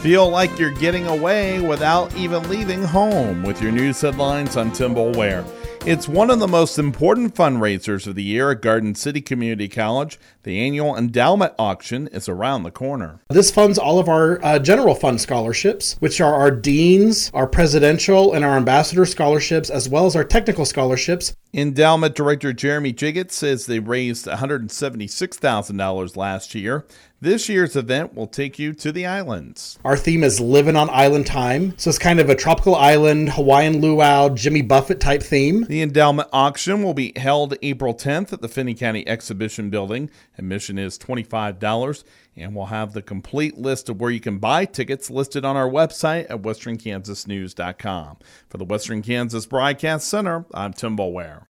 Feel like you're getting away without even leaving home with your news headlines. I'm Tim Boulware. It's one of the most important fundraisers of the year at Garden City Community College. The annual endowment auction is around the corner. This funds all of our general fund scholarships, which are our deans, our presidential, and our ambassador scholarships, as well as our technical scholarships. Endowment Director Jeremy Jiggett says they raised $176,000 last year. This year's event will take you to the islands. Our theme is Living on Island Time, so it's kind of a tropical island, Hawaiian luau, Jimmy Buffett type theme. The endowment auction will be held April 10th at the Finney County Exhibition Building. Admission is $25, and we'll have the complete list of where you can buy tickets listed on our website at westernkansasnews.com. For the Western Kansas Broadcast Center, I'm Tim Boulware.